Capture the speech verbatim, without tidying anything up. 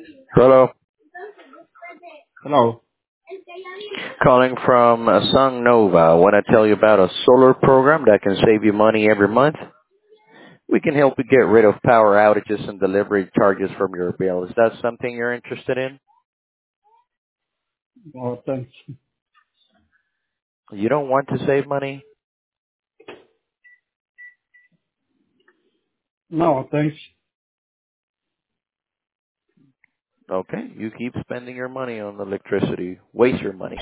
Hello. Hello. Calling from uh, Sung Nova. I want to tell you about a solar program that can save you money every month. We can help you get rid of power outages and delivery charges from your bill. Is that something you're interested in? Oh, thanks. You don't want to save money? No, thanks. Okay. You keep spending your money on electricity. Waste your money.